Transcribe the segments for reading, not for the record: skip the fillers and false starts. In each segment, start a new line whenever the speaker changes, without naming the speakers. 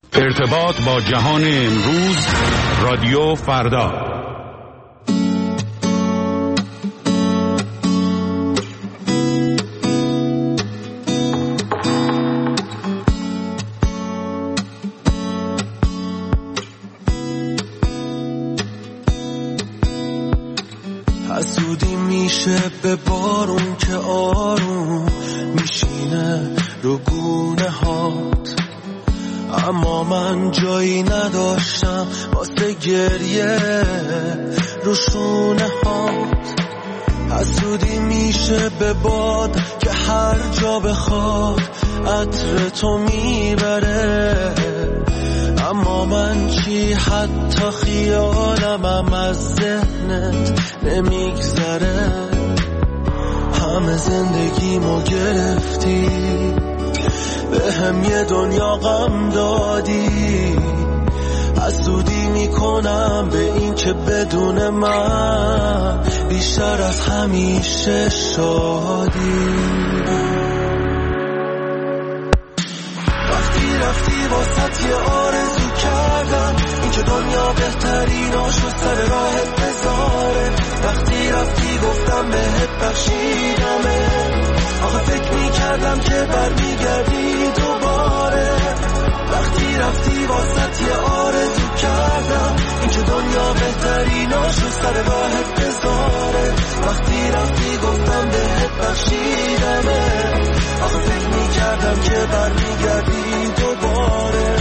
ارتباط با جهان امروز، رادیو فردا.
حسودی میشه به بارون که آروم میشینه رو گونه هات، اما من جایی نداشتم واسه گریه رو شونه هات. حسودی میشه به باد که هر جا بخواد عطر تو میبره، اما من چی حتی خیالمم از ذهنت نمیگذره. همه زندگیمو گرفتی، به هم یه دنیا غم دادی. حسودی میکنم به این که بدون من بیشتر از همیشه شادی. وقتی رفتی واسط یه آرزو کردم، این که دنیا بهتریناشو سر راهت بذاره. وقتی رفتی گفتم بهت بخشیدمه، آخه فکر میکردم که برمیگردی دوباره. وقتی رفتی واسط یه آرزو کردم، این که دنیا بهتریناشو سر راهت بذاره. وقتی رفتی گفتم بهت بخشیدمه، آخه فکر میکردم که برمیگردی دوباره.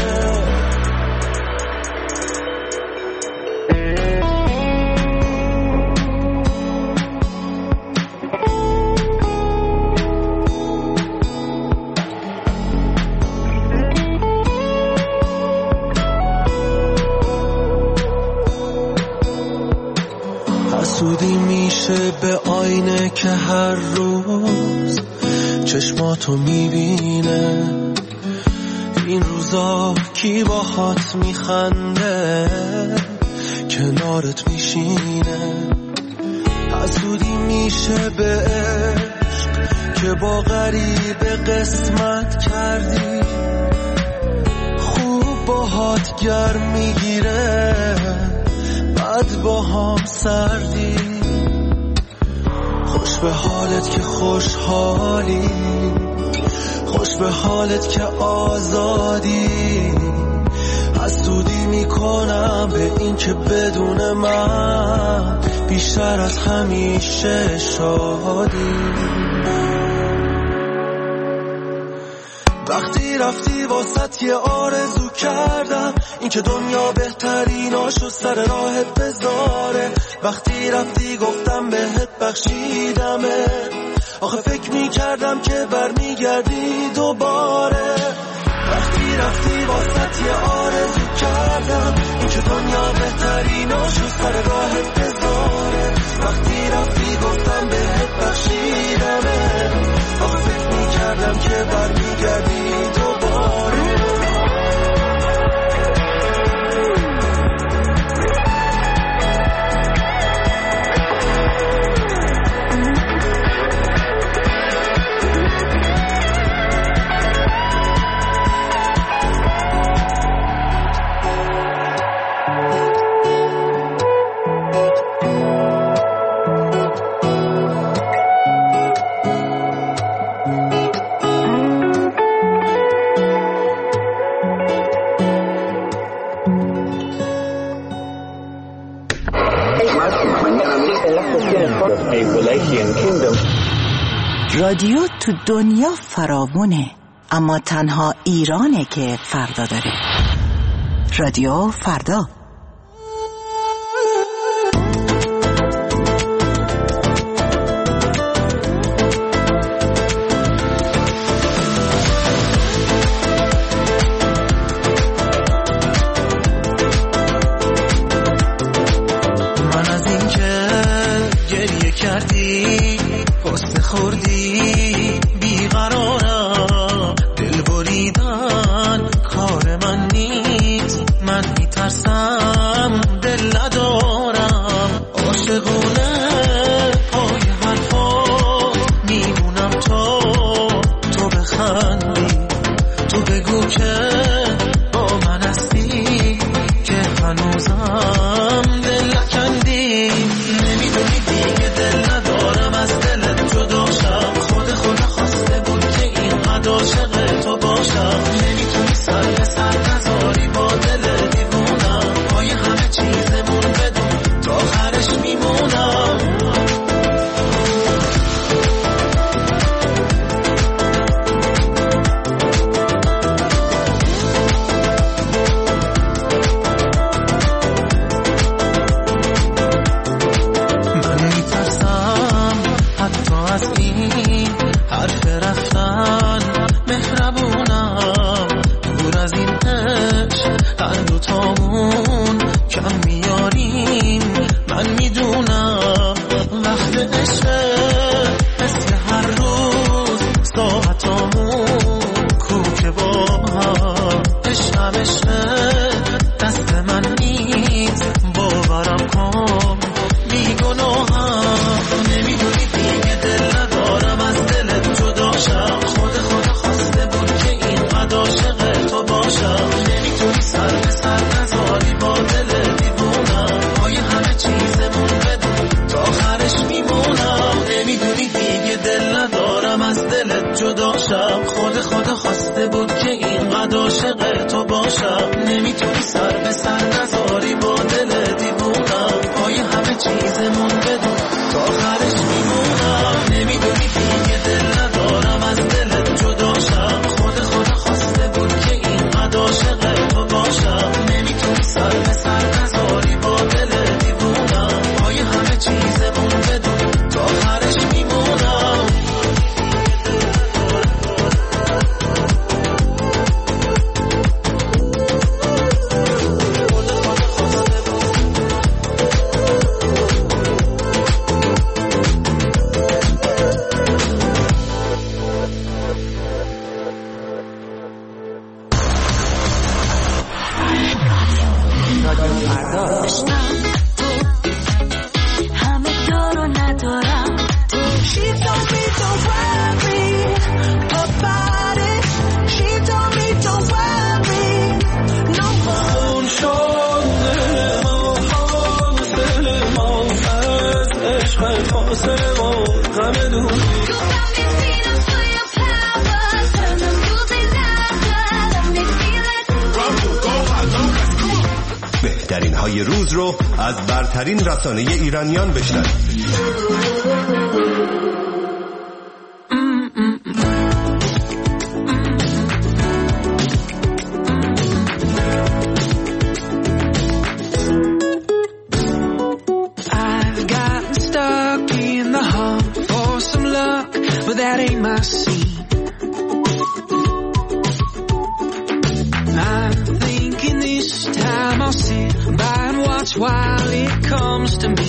حسودی میشه به آینه که هر روز چشماتو میبینه. این روزا کی باهات میخنده کنارت میشینه. حسودی میشه به عشق که با غریبه قسمت کردی، خوب باهات گرم میگیره بعد با هم سردی. خوش به حالت که خوشحالی، خوش به حالت که آزادی. حسودی میکنم به این که بدون من بیشتر از همیشه شادی. وقتی رفتی واسط یه آرزو کردم، این که دنیا بهتریناشو سر راهت بذاره. وقتی رفتی گفتم بهت بخشیدمه، آخه فکر میکردم که برمیگردی دوباره. وقتی رفتی واسط یه آرزو کردم، این که دنیا بهتریناشو سر راهت بذاره. وقتی رفتی گفتم بهت بخشیدمه، آخه فکر میکردم که برمیگردی دوباره.
رادیو تو دنیا فراوونه، اما تنها ایرانه که فردا داره. رادیو فردا.
من از این که گریه کردی پست خوردی بیقرارم، دل بریدن کار من نیست، من میترسم هنوزم دل نکندی. نمیدونی دیگه دل ندارم از دلت جدا شم. خدا خواسته بود که اینقدر عاشق تو باشم. نمیتونی سر به سر نذاری با دل دیوونم. پای همه چیزمون بدون تا آخرش میمونم. خدا خواسته بود که اینقدر عاشق تو باشم. نمیتونی سر به سر نذاری با دل دیوونم. پای همه چیزمون بدون تا آخرش میمونم. نمیدونی دیگه دل ندارم از دلت جدا شم. خدا خواسته بود که اینقدر عاشق تو باشم. نمیتونی سر به سر نذاری با دل دیوونم. پای همه چیزمون بدون تا آخرش میمونم.
بهترین های روز رو از برترین رسانه ایرانیان بشنوید.
That ain't my scene. I'm thinking this time I'll sit by and watch while it comes to me.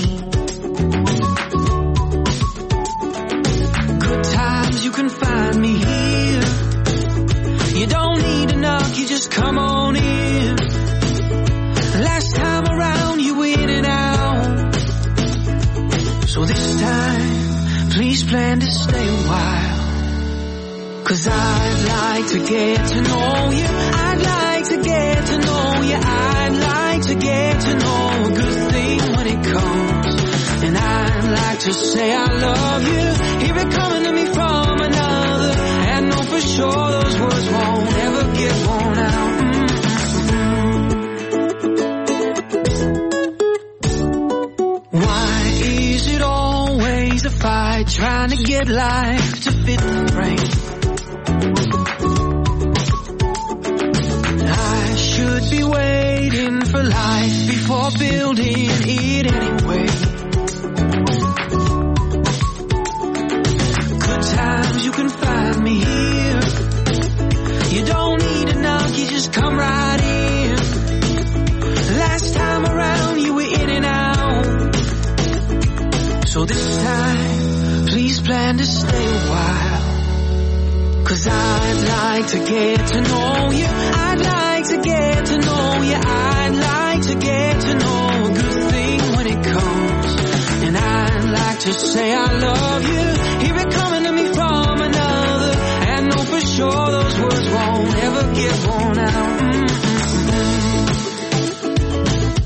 Good times, you can find me here. You don't need to knock, you just come on in. Last time around, you in and out. So this time, please plan to stay a while. 'Cause I'd like to get to know you. I'd like to get to know you. I'd like to get to know a good thing when it comes. And I'd like to say I love you. Hear it coming to me from another. And know for sure those words won't ever get worn out. Why is it always a fight trying to get life to fit the frame? I should be waiting for life before building it anyway. Good times, you can find me here. You don't need to knock, you just come right in. Last time around, you were in and out. So this time, please plan to stay a while. 'Cause I'd like to get to know you. I'd like to get to know you. I'd like to get to know a good thing when it comes. And I'd like to say I love you. Hear it coming to me from another. And know for sure those words won't ever get worn out.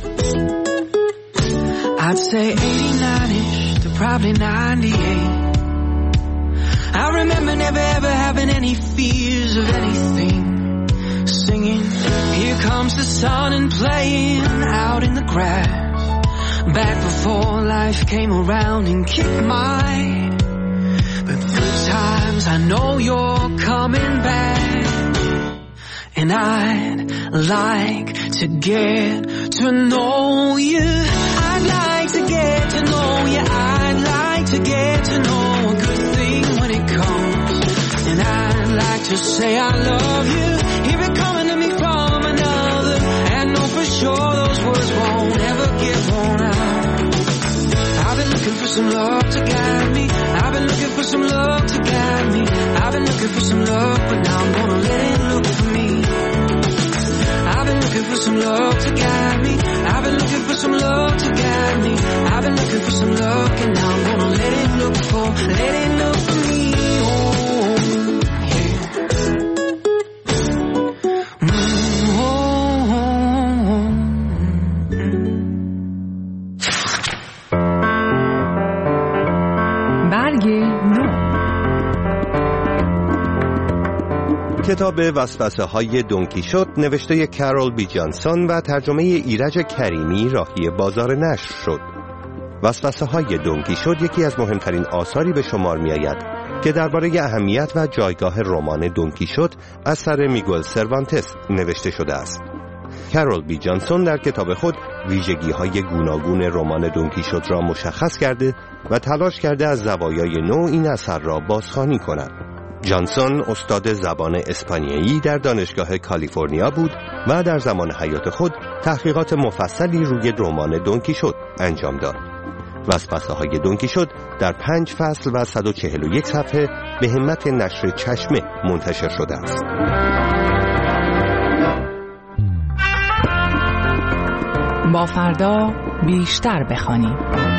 probably 98. I remember never ever having any fears of anything. Singing, here comes the sun, and playing out in the grass. Back before life came around and kicked my. But good times, I know you're coming back. And I'd like to get to know you. I'd like to get to know you. I'd like to get to know a good thing when it comes. And I'd like to say I love you. Hear it coming to me from another. And know for sure those words won't ever get worn out. I've been looking for some love to guide me. I've been looking for some love to guide me. I've been looking for some love, but now I'm gonna let it look for me. I've been looking for some love to guide me. I've been looking for some love to guide me. I've been looking for some love, and now I'm gonna let it look for me. Oh, yeah.
برگ نو.
کتاب وسوسه های دونکیشوت نوشته کرول بی جانسون و ترجمه ایرج کریمی راهی بازار نشر شد. وسوسه های دونکیشوت یکی از مهمترین آثاری به شمار می آید که درباره اهمیت و جایگاه رمان دونکیشوت اثر میگل سروانتس نوشته شده است. کرول بی جانسون در کتاب خود ویژگی های گوناگون رمان دونکیشوت را مشخص کرده و تلاش کرده از زوایای نو این اثر را بازخوانی کند. جانسون استاد زبان اسپانیایی در دانشگاه کالیفرنیا بود و در زمان حیات خود تحقیقات مفصلی روی رمان دونکیشوت انجام داد. وسوسه های دونکیشوت در 5 فصل و 141 صفحه به همت نشر چشمه منتشر شده است.
با فردا بیشتر بخوانیم.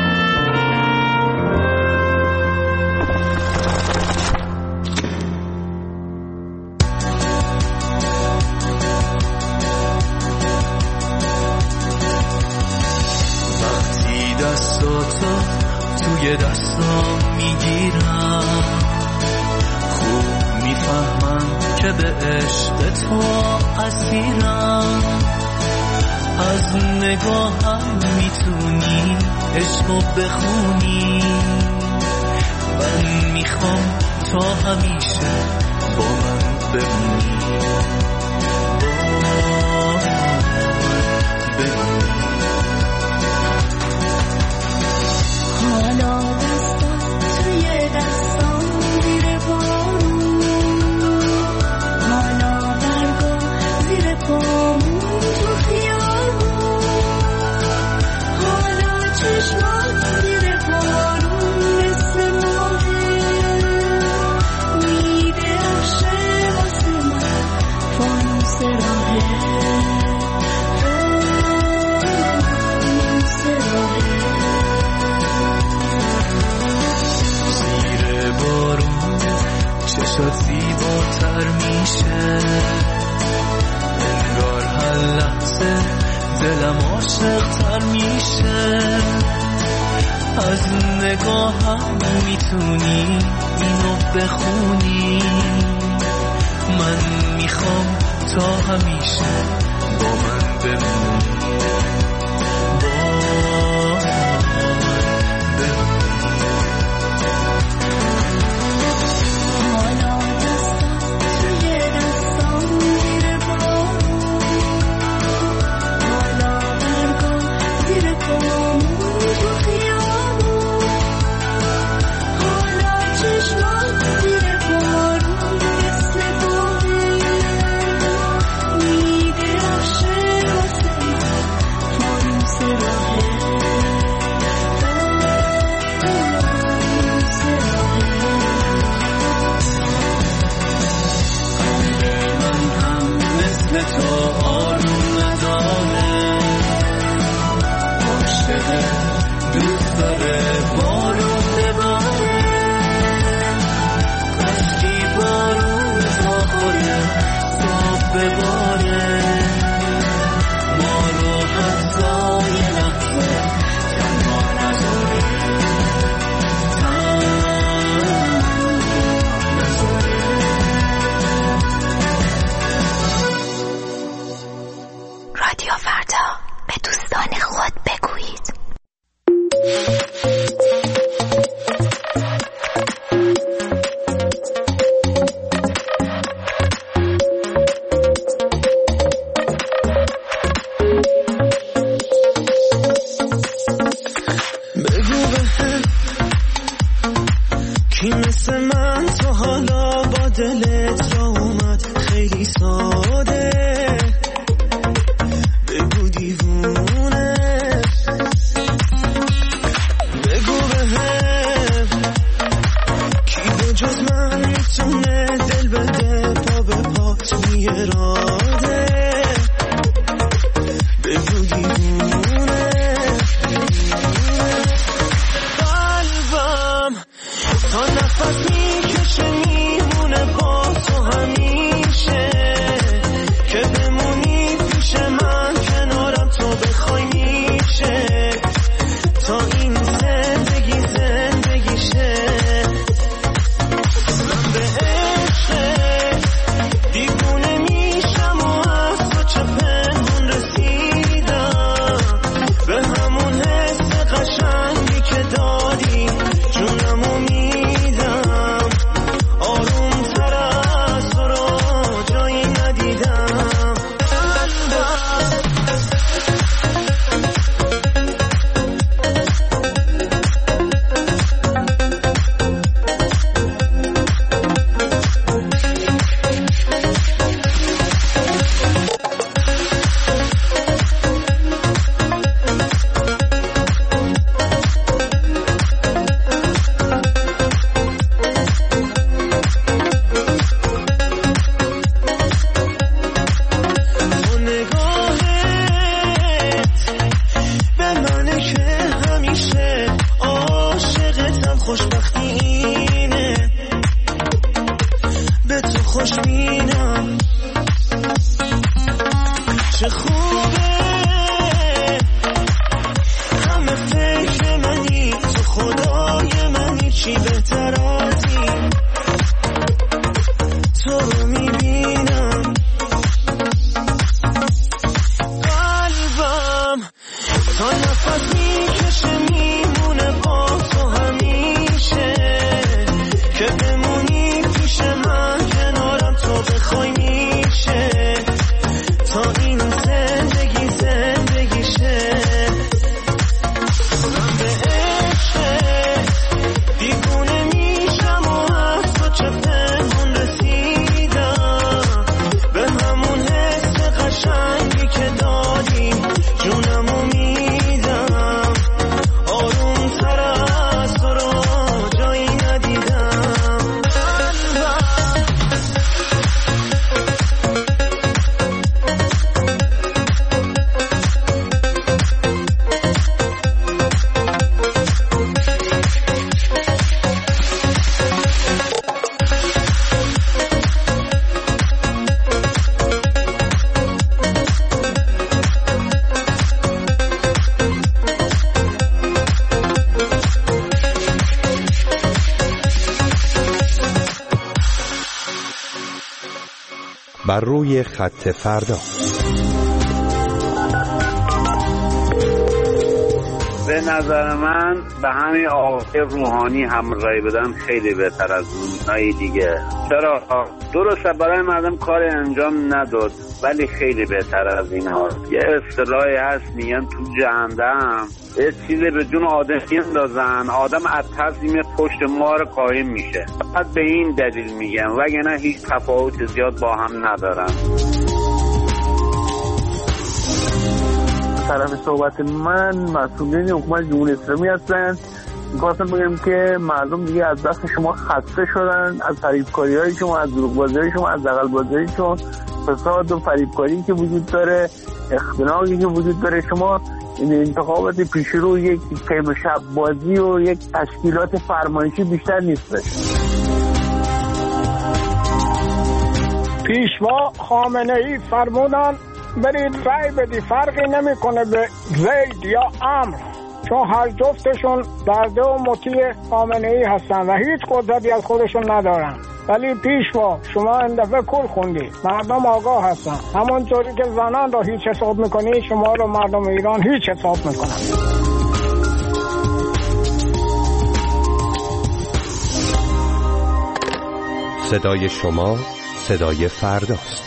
دستاتو توی دستام میگیرم، خوب میفهمم که به عشق تو اسیرم. از نگاهم میتونی عشقو بخونی، من میخوام تا همیشه با من بمونی.
حالا دستم توی دستم زیر پامون، حالا برگا زیر پامون تو خیابون، حالا چشمات زیر بارون مثل ماهه میدرخشه واسه من فانوس راهه. چشات زیباتر میشه، انگار هر لحظه دلم عاشق‌تر میشه. از نگاهم میتونی اینو بخونی، من میخوام تا همیشه با من بمونی.
رادیو فردا، به دوستان خود بگویید.
بگو بهم کی مثل من تو حالا با دلت را اومد خیلی ساده، بگو دیوونه، بگو بهم کی به جز من میتونه دل بده پا به پا توی اراده، بگو دیوونه. قلبم تا نفس میکشه میمونه با تو همیشه، که بمونی پیش من کنارم تو بخوای میشه، تا این زندگی زندگیشه. من به عشق دیوونه میشم و از تو چه پنهون رسیدم، به همون حس قشنگی که دادی جونمو میدم، آروم تر از تو رو جایی ندیدم. تو نگاهت به منه که همیشه عاشقتم، خوشبختی اینه به تو خوشبینم، چه خوبه همه فکر منی، تو خدای منی، چی بهتر از این تو رو میبینم. قلبم تا نفس میکشه میمونه با تو همیشه، که بمونی پیش من کنارم تو بخوای میشه، تا این زندگی زندگیشه. من به عشق دیوونه میشم و از تو چه پنهون رسیدم، به همون حس قشنگی که دادی جونمو میدم، آروم تر از تو رو جایی ندیدم.
بر روی خط فردا.
به نظر من به همین آقای روحانی هم رای بدن خیلی بهتر از اونایی دیگه. چرا؟ درسته برای مردم کار انجام نداد ولی خیلی بهتر از این ها. یه اصطلاحی هست میگن تو جهنم یه چیزی به جون آدم میندازن، آدم از ترسیم پشت مار قایم میشه. فقط به این دلیل میگم، وگرنه هیچ تفاوت زیاد با هم ندارن.
طرف صحبت من مسئولین حکومت جمهوری اسلامی هستن. می‌خواستم بگم که مردم دیگه از دست شما خسته شدن، از فریبکاری‌های شما، از دروغ‌بازی‌های شما، از دغل‌بازی‌های شما، فساد و فریبکاری که وجود داره، اختناقی که وجود داره. شما این انتخابات پیش رو یک قیم شب بازی و یک تشکیلات فرمایشی بیشتر نیستش.
پیشوا خامنه‌ای فرمودن برید رای بدی، فرقی نمیکنه به زید یا امر، چون هر جفتشون برده و مطیع خامنه‌ای هستن و هیچ قدرتی از خودشون ندارن. ولی پیشوا شما این دفعه کل خوندی، مردم آگاه هستن. همونطوری که زنان رو هیچ حساب میکنی، شما رو مردم ایران هیچ حساب میکنن.
صدای شما صدای فرداست.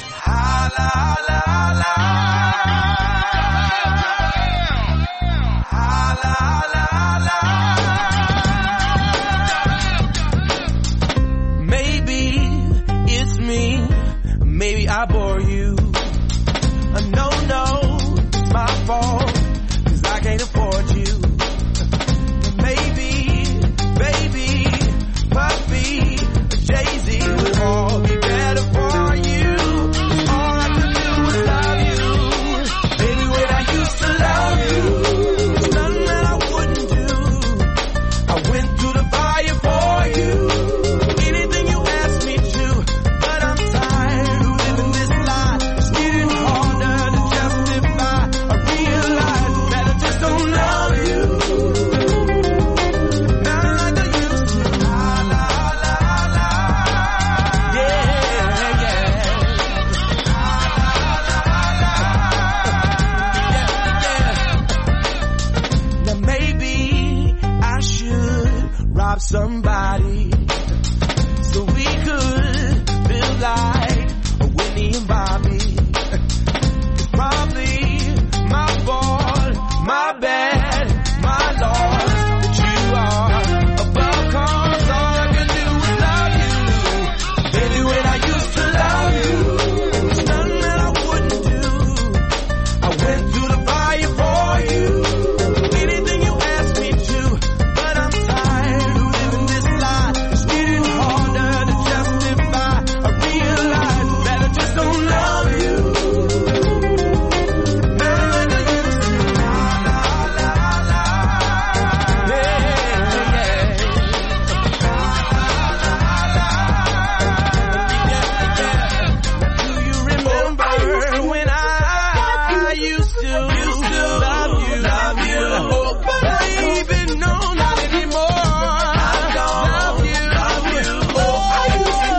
Maybe I bore you. No, it's my fault, 'cause I can't afford you. Maybe, baby, puppy, Jay-Z would all be better for you. All I could do was love you. Baby, when I used to love you, there's nothing that I wouldn't do. I went through the fire for you. Anything you asked me to, but I'm tired of living this lie. It's getting harder to justify. I realize that I just don't love you. Not like I used to. La, la, la, la. Yeah, yeah. Now maybe I should rob somebody so we could feel like Whitney and Bobby. It's probably my fault, my bad, my loss that you are above, 'cause all I could do was love you. Baby, when I used to love you, there's nothing that I wouldn't do. I went through the fire for you. Anything you asked me to, but I'm tired of living this lie. It's getting harder to justify. I realize that I just don't love you. Not like I used to. La, la, la, la. Yeah, yeah. Do you remember when I used to love you? Oh, baby, no, not anymore. I don't love you. Oh, I used to.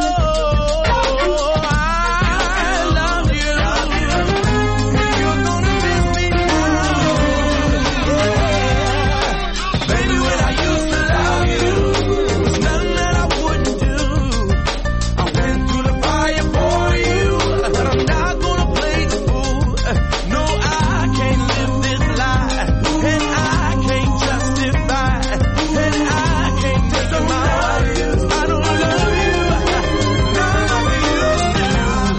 I love you. You're gonna miss me now. Yeah. Baby, when I used to love you, there's nothing that I wouldn't do. I went through the fire for you, but I'm not gonna play the fool. No, I can't live this lie, and I can't justify, and I can't justify. I don't love you, not like I used to.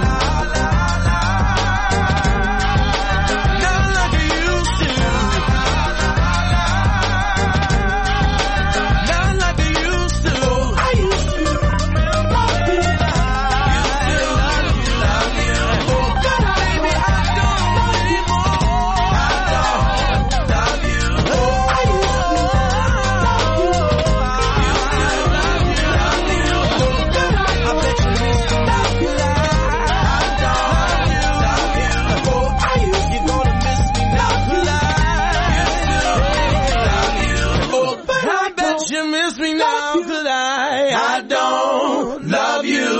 Not like I used to. Not like I used to. I used to remember that I love you. Oh, God, baby, I don't anymore. I don't love you. Oh, I used to love you. Oh, God, I bet you miss me now, 'cause I don't love you. Oh, I used to. You're gonna miss me now, 'cause I love you. Oh, but I bet you miss me now, 'cause I don't love you.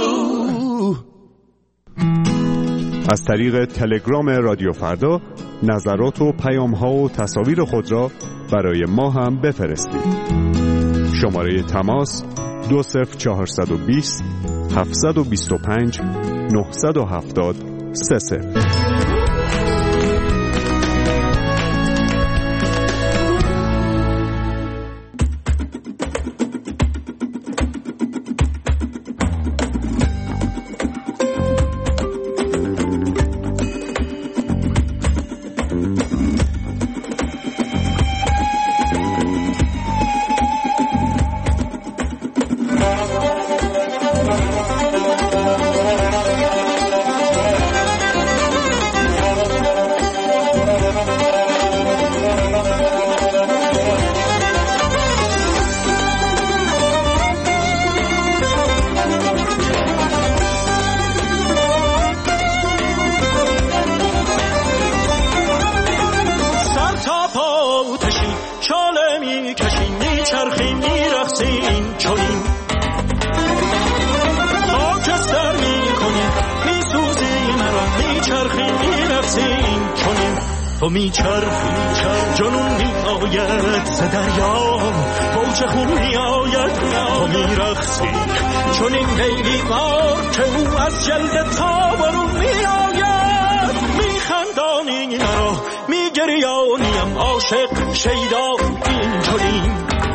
از طریق تلگرام رادیو فردا نظرات و پیام‌ها و تصاویر خود را برای ما هم بفرستید. شماره تماس 20420 725 970 30.
میرقصی این چنین تو میچرخی جنون میآید ز دریا موج خون میآید تو میرقصی چنین لیلی وار که او از جلد تابرون میآید میخندانی مرا میگریانیم عاشق شیدا این چنین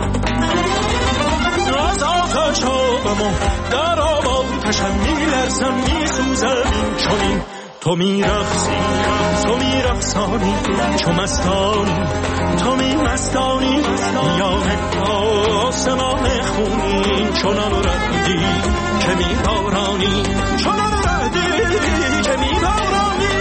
از آتش آبم و در آب آتشم میلرزم میسوزم این چنین تو میرقصی تو میرقصانی چو مستانی تو میمستانی یاد آسمان خونی چنان ردی که میبارانی چنان ردی که میبارانی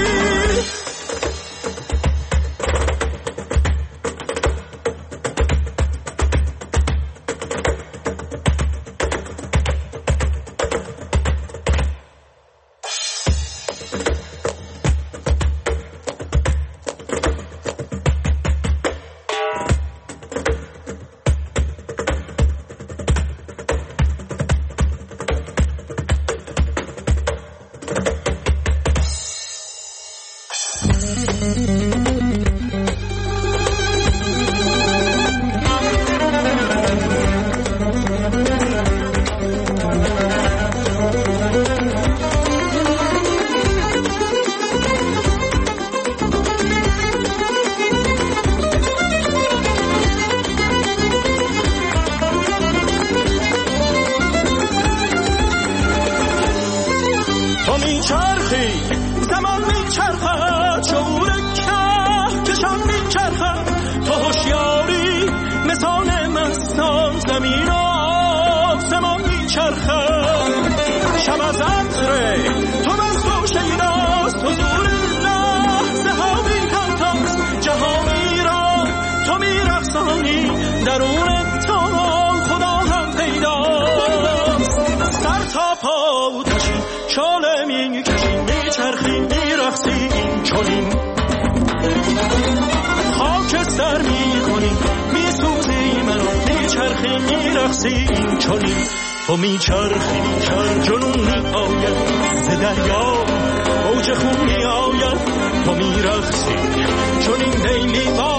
تو میچرخی جنون میآید ز دریا موج خون میآید تو میرقصی چنین لیلی